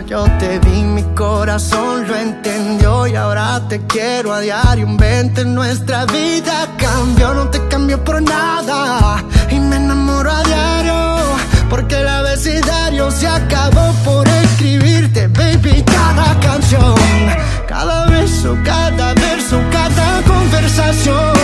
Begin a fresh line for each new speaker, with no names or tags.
Yo te vi, mi corazón lo entendió y ahora te quiero a diario. Un 20, nuestra vida cambió, no te cambio por nada. Y me enamoro a diario, porque el abecedario se acabó por escribirte, baby. Cada canción, cada beso, cada verso, cada conversación